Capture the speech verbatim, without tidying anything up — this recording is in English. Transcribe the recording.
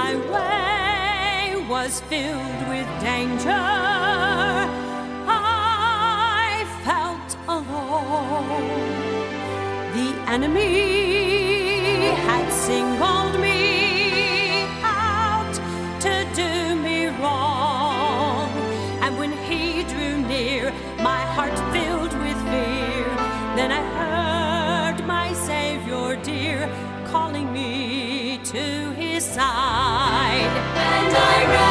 my way was filled with danger, I felt alone. The enemy had singled me out to do me wrong, and when he drew near, my heart filled with fear. Then I heard my Savior dear calling me to his side, and I ran